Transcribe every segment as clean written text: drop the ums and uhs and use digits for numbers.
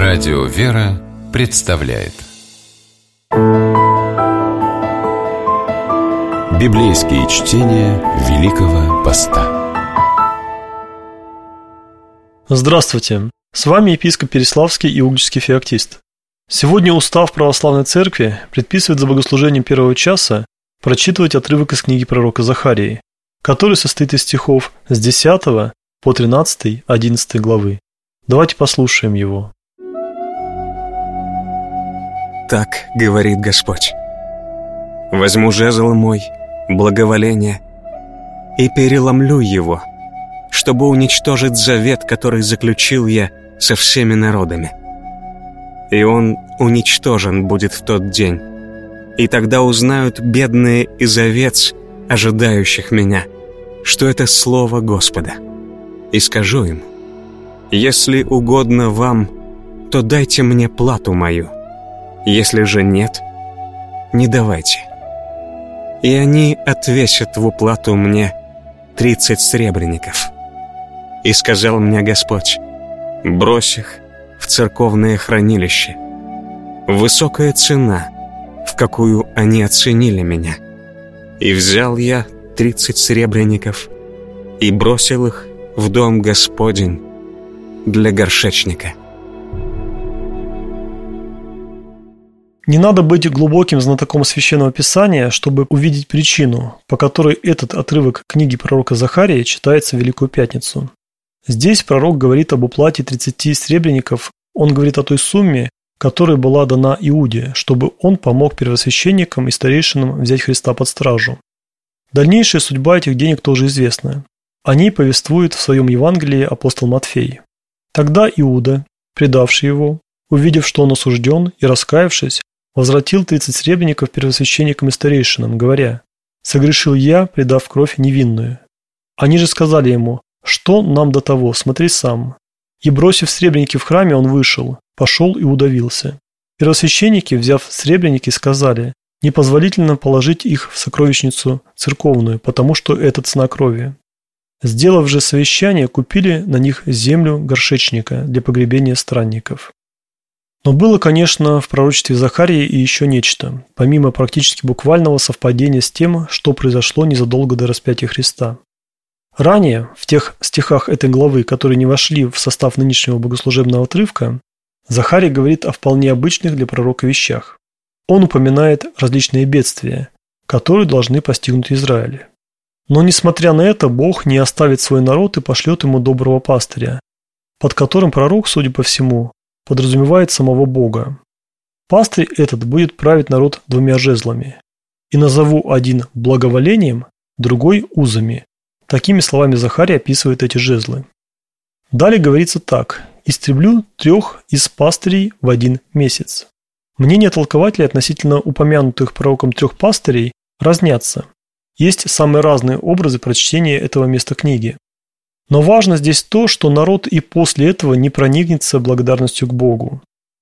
Радио «Вера» представляет библейские чтения Великого Поста. Здравствуйте! С вами епископ Переславский и Угличский феоктист. Сегодня устав православной церкви предписывает за богослужением первого часа прочитывать отрывок из книги пророка Захарии, который состоит из стихов с 10 по 13-11 главы. Давайте послушаем его. Так говорит Господь: возьму жезл мой, благоволение, и переломлю его, чтобы уничтожить завет, который заключил я со всеми народами. И он уничтожен будет в тот день, и тогда узнают бедные из овец, ожидающих меня, что это слово Господа. И скажу им: если угодно вам, то дайте мне плату мою, если же нет, не давайте. И они отвесят в уплату мне 30 сребреников. И сказал мне Господь: брось их в церковное хранилище. Высокая цена, в какую они оценили меня. И взял я 30 сребреников и бросил их в дом Господень для горшечника. Не надо быть глубоким знатоком Священного Писания, чтобы увидеть причину, по которой этот отрывок книги пророка Захарии читается в Великую Пятницу. Здесь пророк говорит об уплате 30 сребреников, он говорит о той сумме, которая была дана Иуде, чтобы он помог первосвященникам и старейшинам взять Христа под стражу. Дальнейшая судьба этих денег тоже известна. О ней повествует в своем Евангелии апостол Матфей. Тогда Иуда, предавший его, увидев, что он осужден, и раскаявшись, возвратил 30 сребреников первосвященникам и старейшинам, говоря: «Согрешил я, предав кровь невинную». Они же сказали ему: «Что нам до того? Смотри сам». И, бросив сребреники в храме, он вышел, пошел и удавился. Первосвященники, взяв сребреники, сказали: «Непозволительно положить их в сокровищницу церковную, потому что это цена крови». Сделав же совещание, купили на них землю горшечника для погребения странников. Но было, конечно, в пророчестве Захарии и еще нечто, помимо практически буквального совпадения с тем, что произошло незадолго до распятия Христа. Ранее, в тех стихах этой главы, которые не вошли в состав нынешнего богослужебного отрывка, Захарий говорит о вполне обычных для пророка вещах. Он упоминает различные бедствия, которые должны постигнуть Израиль. Но, несмотря на это, Бог не оставит свой народ и пошлет ему доброго пастыря, под которым пророк, судя по всему, подразумевает самого Бога. Пастырь этот будет править народ двумя жезлами. И назову один благоволением, другой узами. Такими словами Захарий описывает эти жезлы. Далее говорится так: «Истреблю 3 из пастырей в 1 месяц». Мнения толкователей относительно упомянутых пророком 3 пастырей разнятся. Есть самые разные образы прочтения этого места книги. Но важно здесь то, что народ и после этого не проникнется благодарностью к Богу.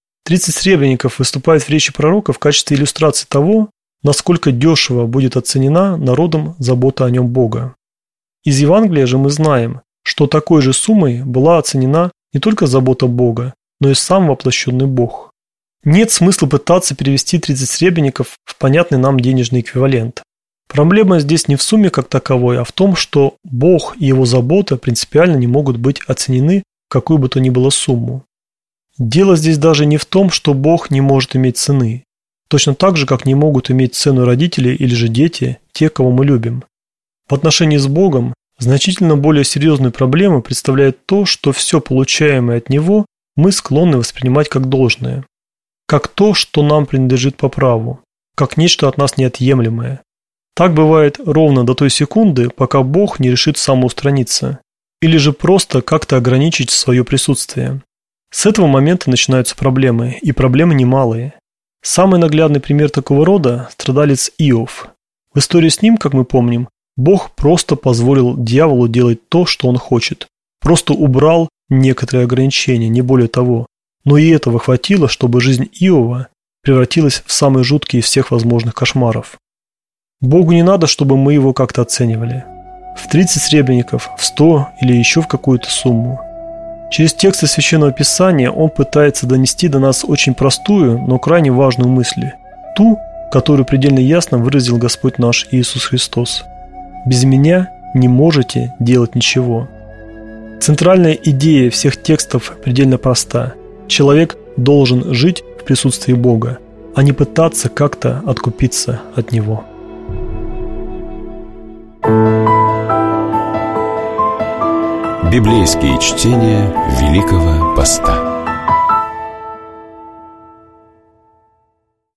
30 сребреников выступает в речи пророка в качестве иллюстрации того, насколько дешево будет оценена народом забота о нем Бога. Из Евангелия же мы знаем, что такой же суммой была оценена не только забота Бога, но и сам воплощенный Бог. Нет смысла пытаться перевести 30 сребреников в понятный нам денежный эквивалент. Проблема здесь не в сумме как таковой, а в том, что Бог и его забота принципиально не могут быть оценены в какую бы то ни было сумму. Дело здесь даже не в том, что Бог не может иметь цены, точно так же, как не могут иметь цену родители или же дети, те, кого мы любим. В отношении с Богом значительно более серьезную проблему представляет то, что все получаемое от Него мы склонны воспринимать как должное, как то, что нам принадлежит по праву, как нечто от нас неотъемлемое. Так бывает ровно до той секунды, пока Бог не решит самоустраниться, или же просто как-то ограничить свое присутствие. С этого момента начинаются проблемы, и проблемы немалые. Самый наглядный пример такого рода – страдалец Иов. В истории с ним, как мы помним, Бог просто позволил дьяволу делать то, что он хочет. Просто убрал некоторые ограничения, не более того. Но и этого хватило, чтобы жизнь Иова превратилась в самый жуткий из всех возможных кошмаров. Богу не надо, чтобы мы его как-то оценивали. В 30 сребреников, в 100 или еще в какую-то сумму. Через тексты Священного Писания он пытается донести до нас очень простую, но крайне важную мысль. Ту, которую предельно ясно выразил Господь наш Иисус Христос. «Без меня не можете делать ничего». Центральная идея всех текстов предельно проста. Человек должен жить в присутствии Бога, а не пытаться как-то откупиться от Него. Библейские чтения Великого Поста.